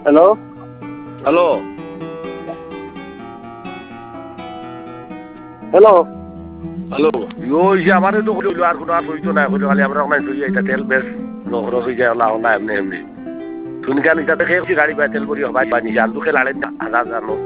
hello hello hello hello ওই যে আমারে তো কইলো আর কোনো আর হইতো না কইলো খালি আমরা নাই তুই এটা তেল বেশ খরচ হয়ে যায় না না এমনি এমনি শুনি কেন এটা দেখে গাড়ি পায় তেল করি হবাই পানি জাল দুঃখে লাড়ে হাজার হাজার নোট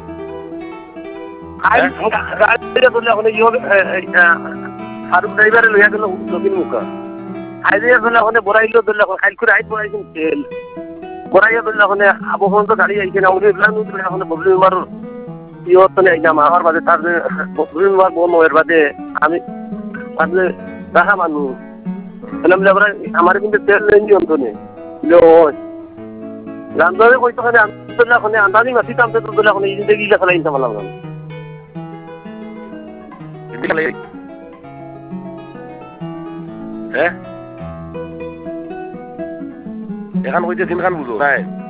গাড়িটা ধরলে এখন ফারুক ড্রাইভারে লইয়া গেল দক্ষিণ মুখা আইডিয়া ধরলে এখন বড়াইলো ধরলে এখন খাইল করে আইন বড়াইছেন তেল বড়াইয়া ধরলে এখন আবহাওয়া তো গাড়ি আইছে না উনি এখন ববলি মার ইহত তো আইলাম আমার বাদে তার ববলি মার বন্ধ এর বাদে আমি তাহলে দেখা মানুষ তাহলে আমার কিন্তু তেল নেই অন্তনে রান্ধারে কইতো খানে আনতে এখন আন্দাজি মাছি টানতে তো ধরলে এখন এই জিন্দগি খেলা ইনতে পারলাম না হ্যাঁ এখন কইতে দিন খান বুঝো নাই